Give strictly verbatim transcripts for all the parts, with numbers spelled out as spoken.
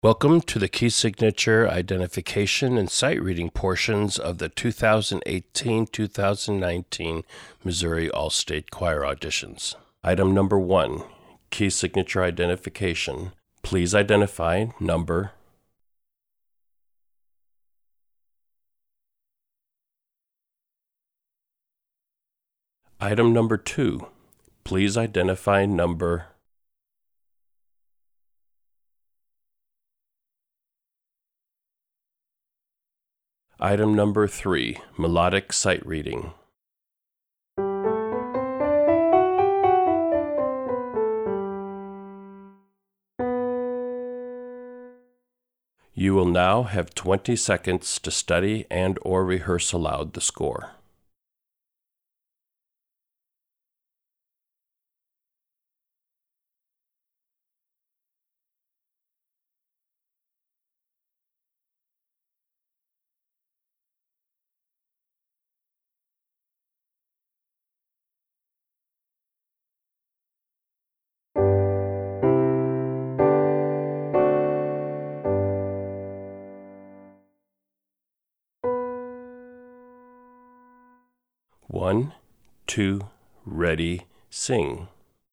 Welcome to the key signature identification and sight reading portions of the two thousand eighteen to two thousand nineteen Missouri All-State Choir auditions. Item number one, key signature identification. Please identify number. Item number two, please identify number. Item number three, melodic sight reading. You will now have twenty seconds to study and or rehearse aloud the score. One, two, ready, sing.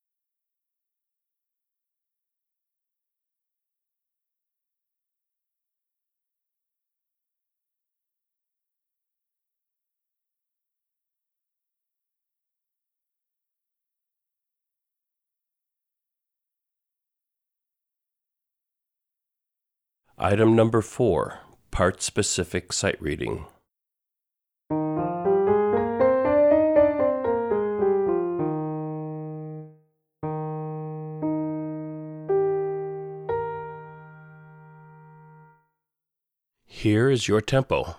Item number four, part-specific sight reading. Here is your tempo.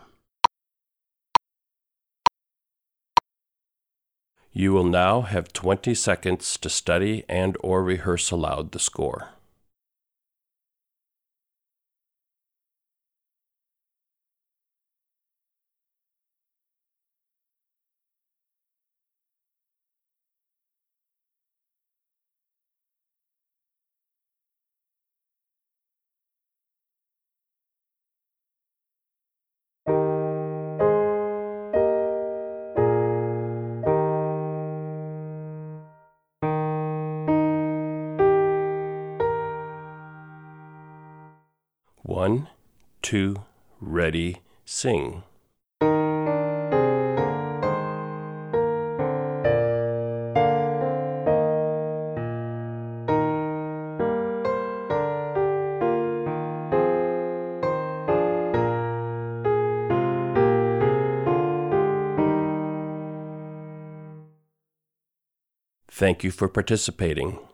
You will now have twenty seconds to study and or rehearse aloud the score. One, two, ready, sing. Thank you for participating.